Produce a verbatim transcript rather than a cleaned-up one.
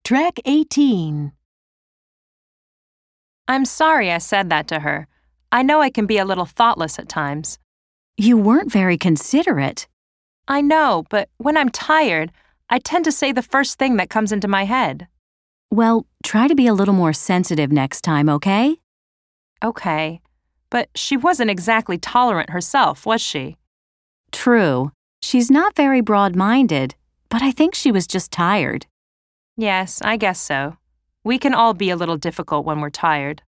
Track eighteen. I'm sorry I said that to her. I know I can be a little thoughtless at times. You weren't very considerate. I know, but when I'm tired, I tend to say the first thing that comes into my head. Well, try to be a little more sensitive next time, okay? Okay, but she wasn't exactly tolerant herself, was she? True. She's not very broad-minded, but I think she was just tired. Yes, I guess so. We can all be a little difficult when we're tired.